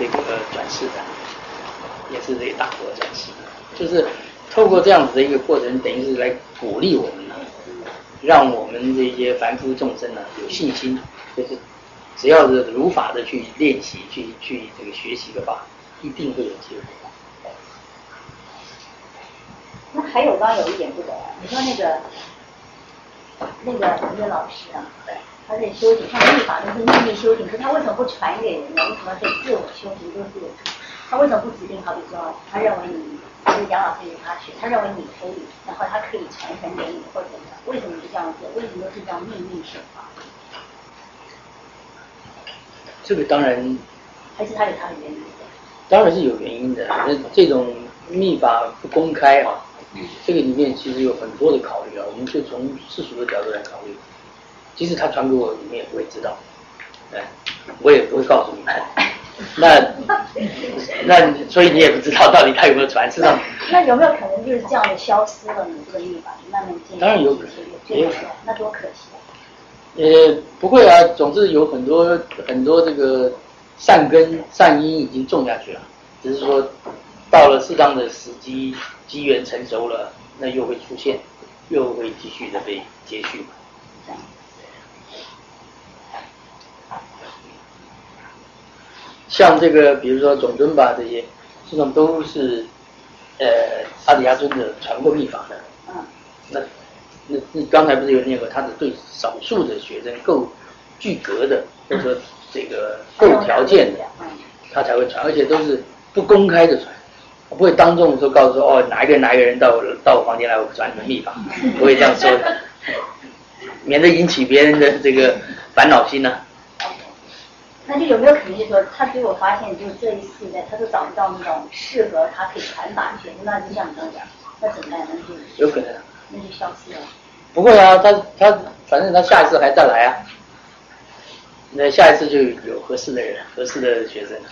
这个转世的，也是这个大佛转世的，就是透过这样子的一个过程，等于是来鼓励我们呢，让我们这些凡夫众生呢有信心，就是只要是如法的去练习，去这个学习的话，一定会有机会。 那还有刚刚有一点不懂啊，你说那个老师啊，他在修行，他秘法都是秘密修行，可他为什么不传给人呢？为什么得自我修行都自我？他为什么不指定？好比说，他认为你就是杨老师与他学，他认为你可以，然后他可以传承给你或者怎么样？为什么不这样做？为什么都是这样秘密修法？ 这个当然， 还是他有他的原因？ 当然是有原因的。这种秘法不公开啊，这个里面其实有很多的考虑啊。我们就从世俗的角度来考虑，即使他传给我，你们也不会知道，我也不会告诉你们。那所以你也不知道到底他有没有传，事实上。 那有没有可能就是这样的消失了？你这个秘法就慢慢渐渐。 当然有可能，也有可能。 那多可惜啊！ 不会啊，总是有很多这个善根善因已经种下去了，只是说到了适当的时机机缘成熟了，那又会出现，又会继续的被接续。像这个，比如说总尊吧，这些实际上都是阿底亚尊者传过秘法的。那刚才不是有念过，他只对少数的学生够具格的，或者说这个够条件的，他才会传，而且都是不公开的传，不会当众说告诉说哪一个人到我房间来，我传你们秘法，不会这样说的，免得引起别人的这个烦恼心呢。 那就有没有可能就是说，他对我发现，就是这一次呢，他都找不到那种适合他可以传达的学生，那就像你刚讲，那怎么办？那就有可能。 那就消失了。 不会啊，他反正他下一次还再来啊。那下一次就有合适的人，合适的学生。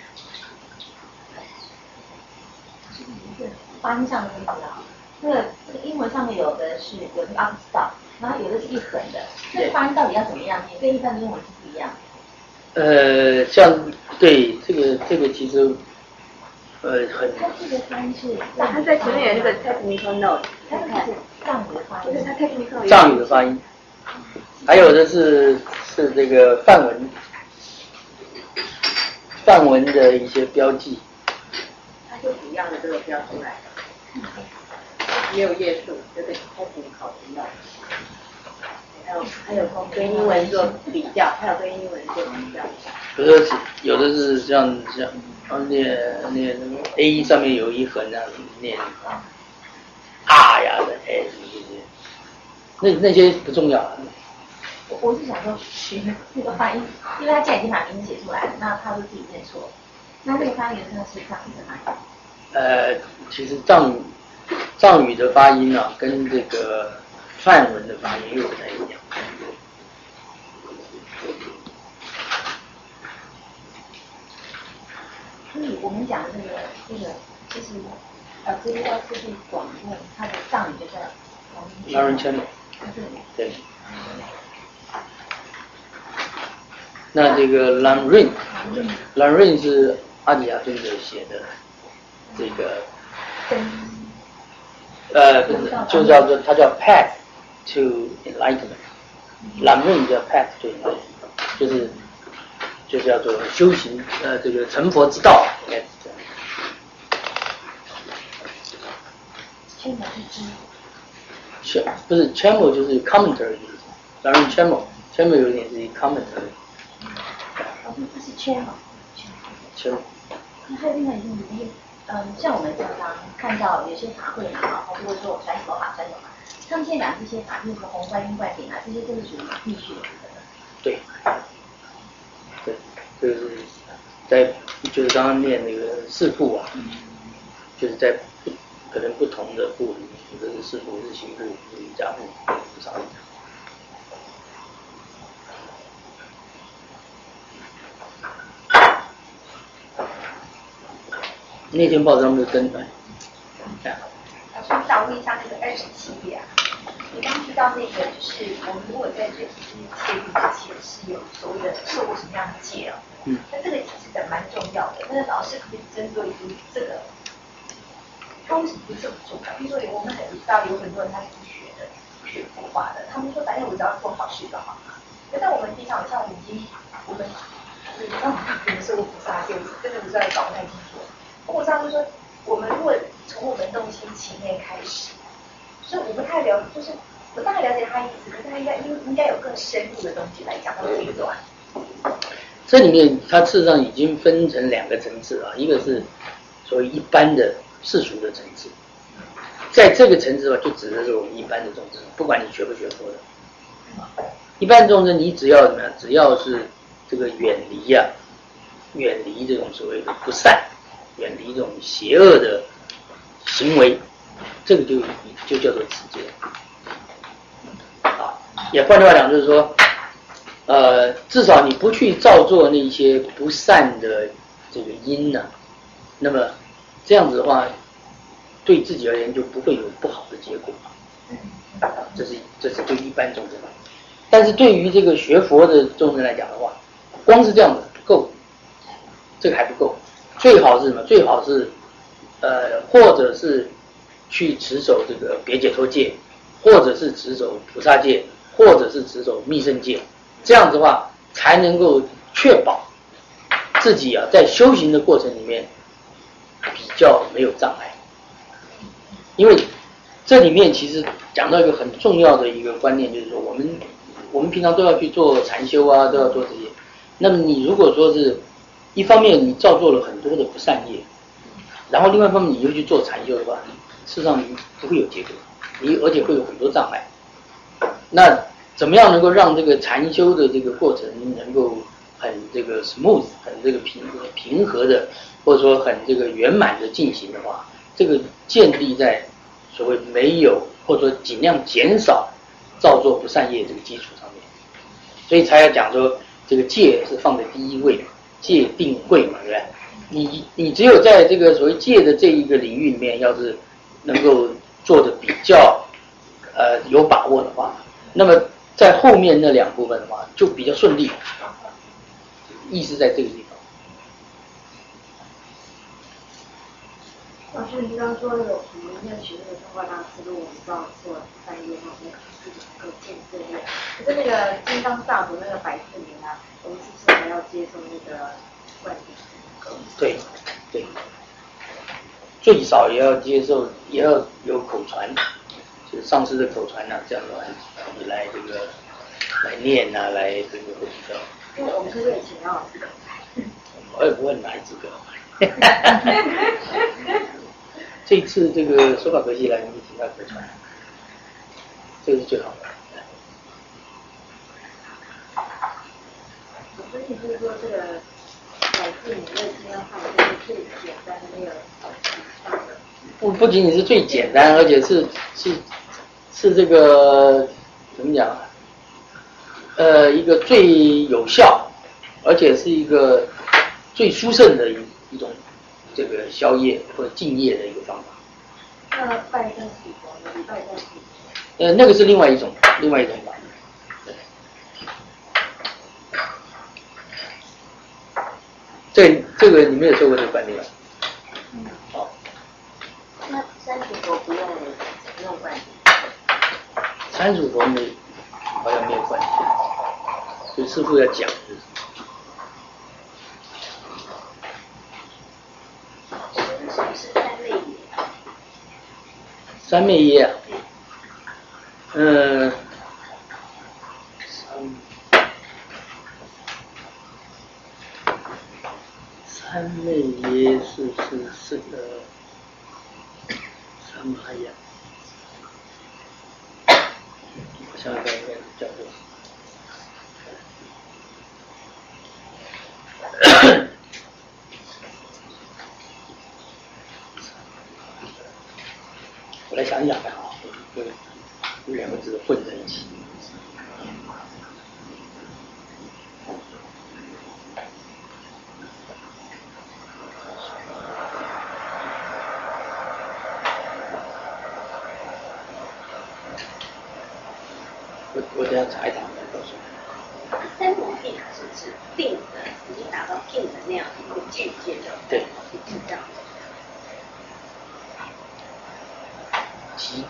发音上的问题啊，那个英文上面有的是有个 upstop， 然后有的是一横的，那个发音到底要怎么样念？跟一般的英文是不一样的。 像对这个其实很。 它这个发音是， 它在前面有那个 technical note， 它是藏语的发音， 就是它 technical 藏语的发音，还有的是这个梵文的一些标记。 它就一样的这个标出来的，也有页数，这个technical note。还有跟英文做比较，还有跟英文做比较。 比如说有的是像念 A 上面有一横啊，念啊呀的那些不重要。 我是想说学那个发音，因为他既然已经把名字写出来了，那他会自己念错。那这个发音原则是藏语的发音。 其实藏语的发音啊，跟这个梵文的发音又不太一样。 所以我们讲的这个就是这个要是去广问，它的藏语就叫狼人圈。对。那这个 Lamrim 是阿底亚尊者写的，这个不是，就叫做它叫 Path to Enlightenment，Lamrim 叫 Path to Enlightenment，就叫做修行这个成佛之道，应该是这样。不是 Chamo 就是 commentary， Lamrim Chamo 有点是 commentary。 它是圈嘛？ 圈。 那还有另外一个原因，像我们常常看到有些法会嘛，或者说我传什么法，他们现在讲这些法，比如说红观音灌顶啊，这些都是属于必须的。 对，就是在就是刚刚念那个四部啊，就是在可能不同的部里面，有的是四部、日行部、瑜伽部，不少。那天报章就登出来。 老师，我想问一下那个27页啊，你刚提到那个，就是我们如果在这次戒律之前是有所谓的受过什么样的戒哦， 那这个其实蛮重要的。那老师可以针对于这个，通常不是很重要。比如说我们很知道有很多人他是学佛法的，他们说反正我只要做好事就好了。可是我们平常像我们说菩萨就真的不知道搞不太清楚。菩萨就说我们如果从我们动心起念开始，所以我不太了解，就是我大概了解他意思，可是他应该有更深入的东西来讲到这一段。 这里面它事实上已经分成2个层次啊，一个是所谓一般的世俗的层次，在这个层次吧，就指的是我们一般的众生，不管你学不学佛的，一般众生你只要怎么样，只要是这个远离这种所谓的不善，远离这种邪恶的行为，这个就叫做持戒啊。也换句话讲，就是说，至少你不去造作那些不善的这个因呢，那么这样子的话，对自己而言就不会有不好的结果。这是对一般众生。但是对于这个学佛的众生来讲的话，光是这样子不够，这个还不够。最好是什么？最好是或者是去持守这个别解脱戒，或者是持守菩萨戒，或者是持守密乘戒。这样子的话，才能够确保自己在修行的过程里面比较没有障碍。因为这里面其实讲到一个很重要的一个观念，就是说我们平常都要去做禅修啊，都要做这些。那么你如果说是一方面你造作了很多的不善业，然后另外一方面你又去做禅修的话，事实上你不会有结果，而且会有很多障碍。那怎么样能够让这个禅修的这个过程能够很这个 smooth， 很这个平和的，或者说很这个圆满的进行的话，这个建立在所谓没有或者说尽量减少造作不善业这个基础上面，所以才要讲说这个戒是放在第一位，戒定慧嘛，对不对？你只有在这个所谓戒的这一个领域里面，要是能够做的比较有把握的话，那么在后面那2部分的话就比较顺利，意思在这个地方。 老师，你刚刚说那个我们要学那个中华大师路，我们知道做3业那种自己能够建设业，可是那个金刚萨埵那个140年啊，我们是不是还要接受那个灌顶？ 对，最少也要接受，也要有口传，就是上师的口传啊，这样的话你来这个来念啊，来这个会比较。 因为我们是为请杨老师口传， 我也不会拿这个。这一次这个说法科系来，你请他口传，这个是最好的。 我分析就是说这个140年的金刚萨埵是最简单的那个不仅仅是最简单，而且是这个怎么讲？一个最有效，而且是一个最殊胜的一种这个消业或者敬业的一个方法。 那拜山祈佛呢？礼拜山祈佛？ 那个是另外一种法。这个你没有做过这个观念吧？好。 那山祈佛不用灌顶？ 山祈佛好像没有灌顶，所以师父要讲的。 什么是三昧耶？ 三昧耶啊，三昧耶是个什么呀？我想想看，应该叫做我来想一想看啊，有2个字混在一起。我等下查一查，再告诉你。 三摩地是指定的已经达到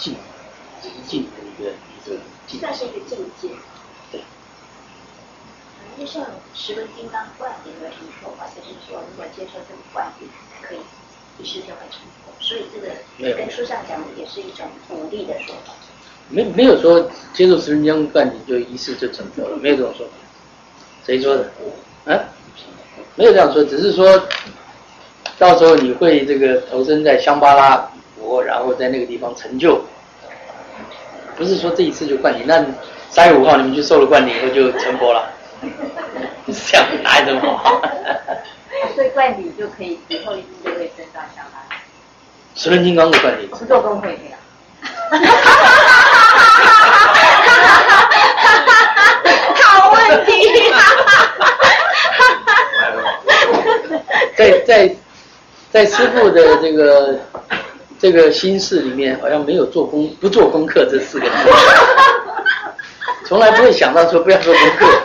静，极静的一个境界， 算是一个境界。 对。 就像十轮金刚灌顶有什么说法，就是说如果接受这个灌顶，可以一世就会成佛。所以这个跟书上讲的也是一种鼓励的说法。 没有说接受十轮金刚灌顶就一世就成佛了，没有这种说法。谁说的？啊？没有这样说，只是说到时候你会这个投身在香巴拉国，然后在那个地方成就，不是说这一次就灌顶。那3月5号你们去受了灌顶以后就成佛了，这样哪有这么好？ 所以灌顶就可以以后一定就会升到香巴拉。 十轮金刚的灌顶， 不做工会这样。好问题。 在师父的这个心事里面，好像没有不做功课这4个字，从来不会想到说不要做功课。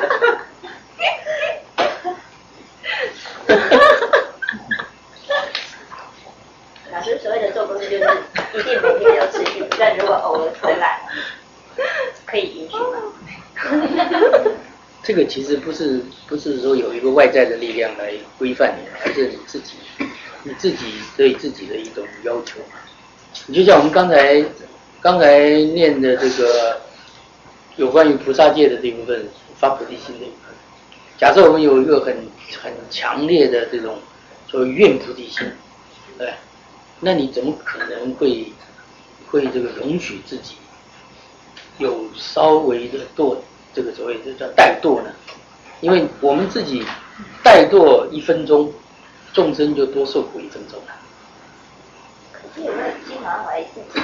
老师所谓的做功课，就是一定每天要持续，但如果偶尔偷懒，可以允许吗？ 这个其实不是说有一个外在的力量来规范你，而是你自己对自己的一种要求。你就像我们刚才念的这个有关于菩萨界的这部分，发菩提心的一部分。假设我们有一个很强烈的这种所谓愿菩提心，对，那你怎么可能会这个容许自己有稍微的这个所谓的叫怠惰呢？因为我们自己怠惰1分钟，众生就多受苦1分钟了。 可是有没有经常怀疑自己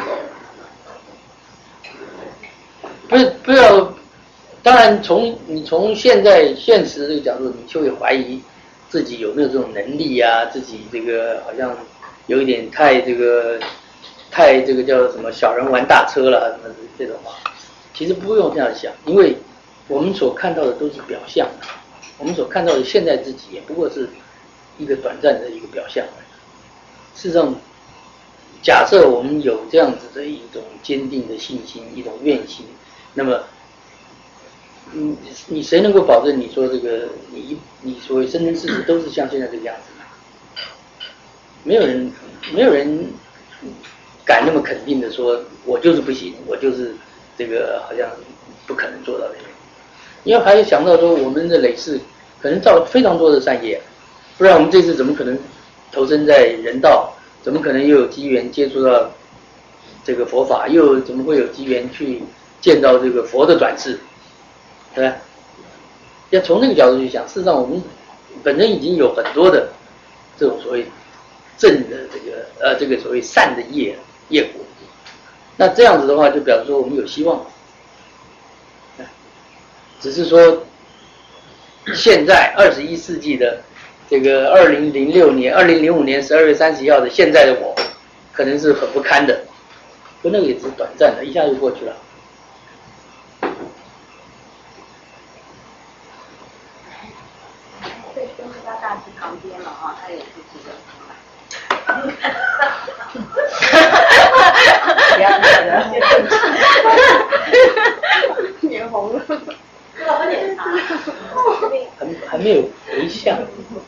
的？ 不要，当然你从现实这个角度，你就会怀疑自己有没有这种能力啊，自己这个好像有一点太这个叫什么小人玩大车了什么这种话。其实不用这样想，因为我们所看到的都是表象，我们所看到的现在自己也不过是一个短暂的一个表象而已。事实上，假设我们有这样子的一种坚定的信心，一种愿心，那么你谁能够保证你说这个你所谓生生世世都是像现在这个样子呢？没有人敢那么肯定的说我就是不行，我就是这个好像不可能做到的。因为还有想到说我们的累世可能造了非常多的善业，不然我们这次怎么可能投身在人道，怎么可能又有机缘接触到这个佛法，又怎么会有机缘去见到这个佛的转世，对吧？要从那个角度去想，事实上我们本身已经有很多的这种所谓正的这个所谓善的业果，那这样子的话就表示说我们有希望，只是说现在21世纪的这个2005年12月31号的现在的我可能是很不堪的，不过那个也只是短暂的，一下就过去了。 在东师大大师旁边了哈，他有自己的不要这样脸红了，老板脸茶， 还没有回向。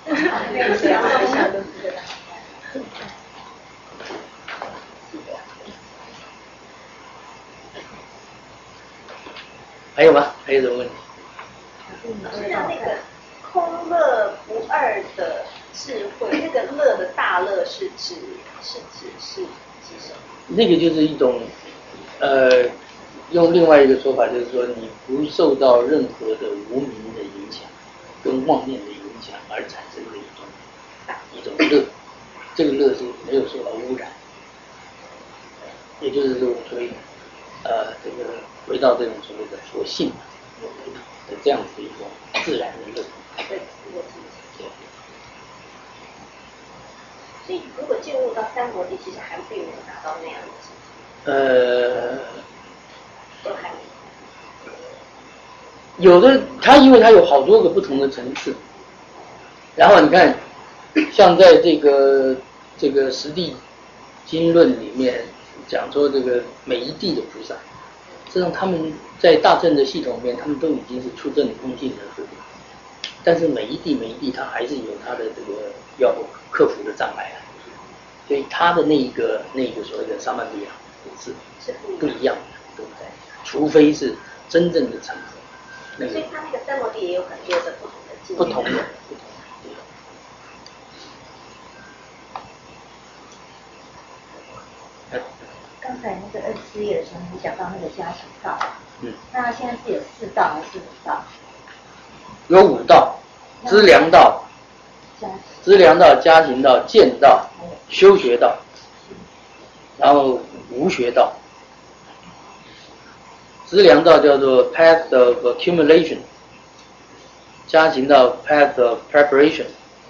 还有吗？还有什么问题？ 是像那个空乐不二的智慧，那个乐的大乐是指什么？ 那个就是一种用另外一个说法，就是说你不受到任何的无明的影响跟妄念的影响而产生的一种乐，这个乐是没有受到污染，也就是这种所谓这个回到这种所谓的佛性的这样子的一种自然的乐。 对。所以如果进入到三摩地，其实还并没有达到那样的境界。都还没有的它因为它有好多个不同的层次，然后你看像在这个实地经论里面讲说这个每一地的菩萨，实际上他们在大乘的系统里面，他们都已经是出证空性的佛，但是每一地他还是有他的这个要克服的障碍啊，所以他的那个所谓的萨曼比亚是不一样的，对不对？除非是真正的成佛， 所以他那个三摩地也有很多的不同的境界。 不同的。 刚才那个24页的时候，你讲到那个加行道，那现在是有4道还是5道？ 有5道：资粮道、加行道、见道、修学道，然后无学道。资粮道叫做 path of accumulation， 加行道 path of preparation，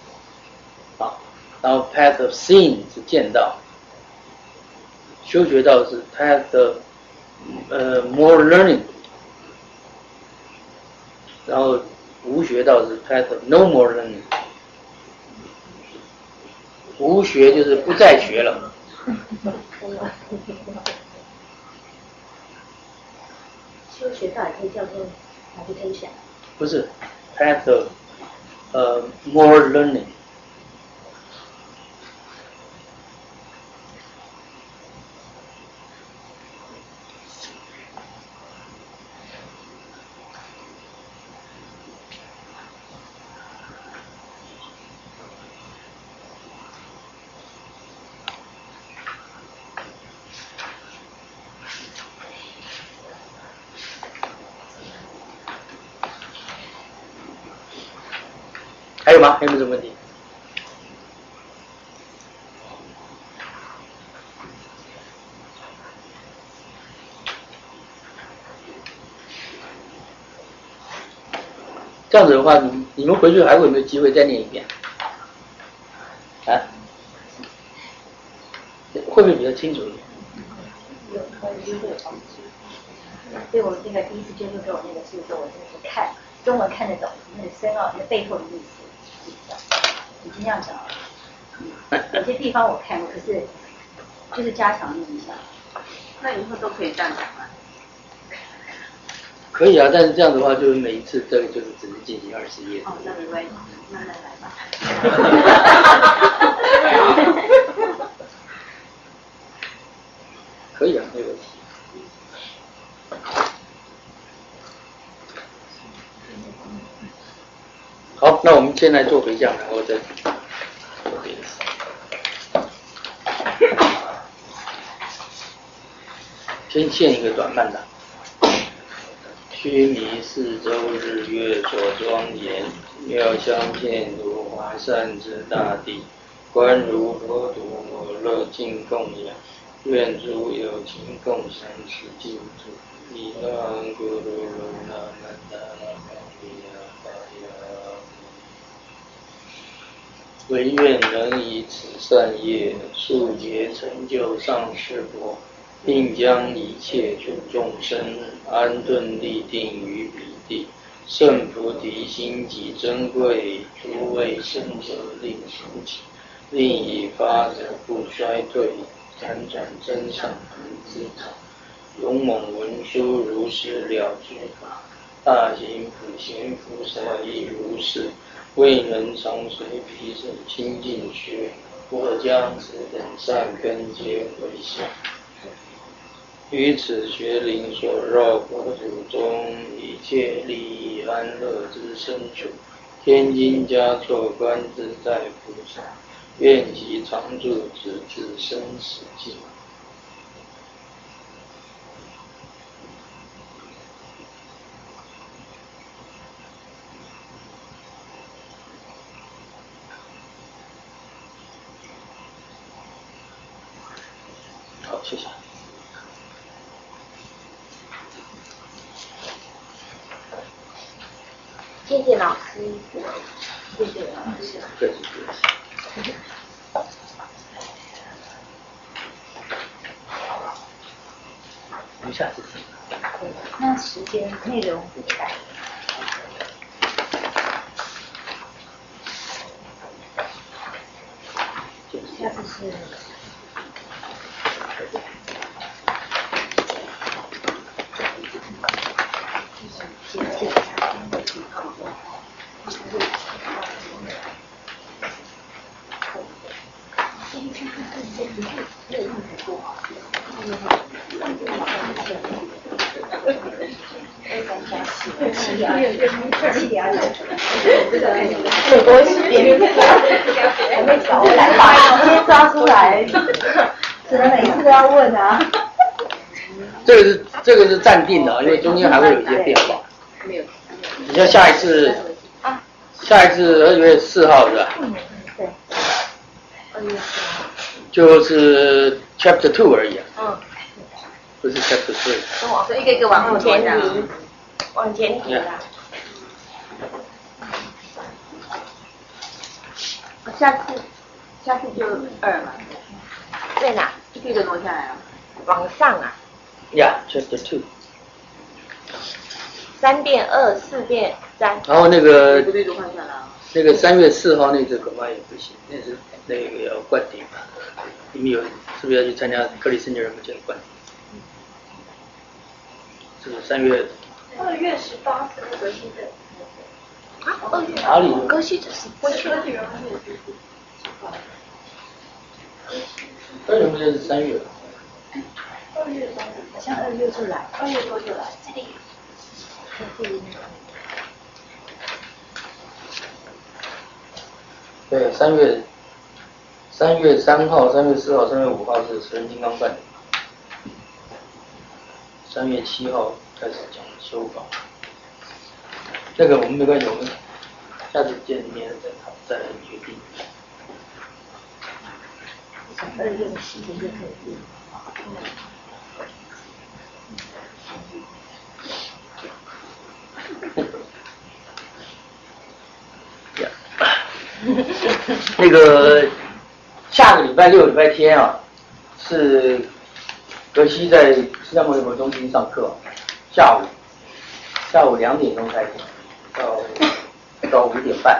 然后 path of seeing 是见道。修学道是 path of more learning， 然后无学道是 path of no more learning。无学就是不再学了。 修学道也可以叫做 meditation。 不是 path of more learning。还有吗？还有没有什么问题？这样子的话，你们回去还会有没有机会再念一遍？啊？会不会比较清楚一点？ 有机会有帮助。对我那个第一次接触给我那个是说，我真的是看中文看得懂那个深奥那背后的意思。已经这样讲了，有些地方我看过，可是就是加强一下。 那以后都可以这样讲吗？ 可以啊，但是这样的话，就是每一次这个就是只能进行20页。 哦，那没关系，慢慢来吧。 可以啊，没有问题。好，那我们先来做回向，然后再做别的。先献一个短曼达。须弥四周日月所庄严，妙香遍如华善之大地，观如佛土我乐尽供养，愿诸有情共享此净土。伊那咕噜噜那曼达那玛尼亚巴呀。唯愿能以此善业，速捷成就上师佛，并将一切诸众生安顿立定于彼地。圣菩提心极珍贵，诸位圣者令熟起，令以发者不衰退，辗转真上恒之道。勇猛文殊如是了知法，大行普贤菩萨亦如是。未能常随彼省清净学，或将此等善根皆回向。于此学林所绕国土中，一切利益安乐之身处，天津嘉措观自在菩萨，愿其常住直至生死尽。好，谢谢。 谢谢老师，谢谢老师。 客气客气。我们下次见。 那时间内容怎么改？下次是。 我是点还没找回来，把直接抓出来，只能每次都要问啊。 这个是暂定的，因为中间还会有一些变化。你像下一次2月4号是吧？ 对。2月4号。 就是 Chapter 2而已啊。不是 Chapter 3。 所以一个一个往前移，往前移啦。 下次就2嘛。 在哪？ 一个一个挪下来啊。 往上啊。 Chapter 2。 3变2，4变3。 然后那个不对，都换下来啊。 那个3月4号那只恐怕也不行，那是那个要灌顶吧？你们是不是要去参加克里斯蒂人们这个灌顶？这是3月。 2月18是格西的。啊，2月哪里？ 格西这是会去。 为什么就是3月 ？2月多，好像2月就来，2月多就来，这里。 对，3月3号、3月4号、3月5号是十人金刚灌顶，3月7号开始讲修法。这个我们没关系，我们下次见面再来决定。 2月的细节就可以。 那个下个礼拜6、礼拜天啊，是格西在释迦牟尼佛中心上课，下午2点钟开始，到5点半。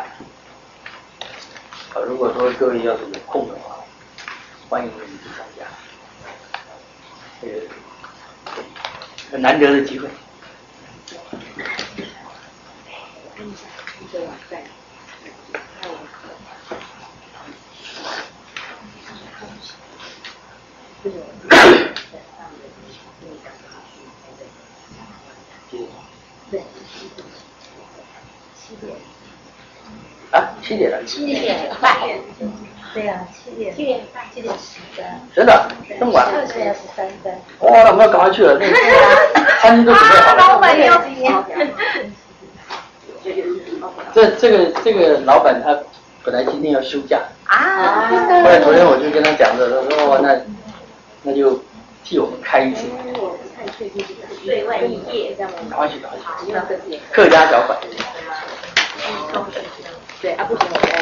如果说各位要是有空的话，欢迎你们去参加，这个很难得的机会。7点了。 7点半。对啊，7点半，7点10分。 真的这么晚？ 对啊，13分。 哇，那我们要赶快去了，那个餐厅都准备好了。 老板要几年？ 这个老板他本来今天要休假啊， 后来昨天我就跟他讲了，他说那就替我们开一次。 对外营业这样。 赶快去，赶快去。客家小馆。 对啊，不行，我